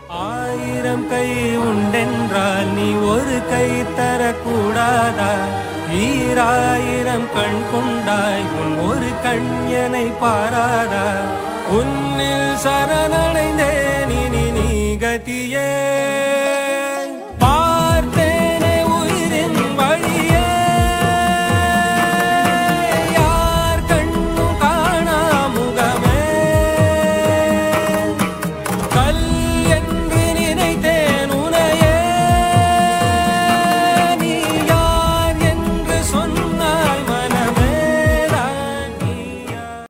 ஆயிரம் கை உண்டென்றால் நீ ஒரு கை தரக்கூடாதா? ஈராயிரம் கண் கொண்டாய் உன் ஒரு கண் என்னை பாராதா? உன்னில் சரணடைந்தே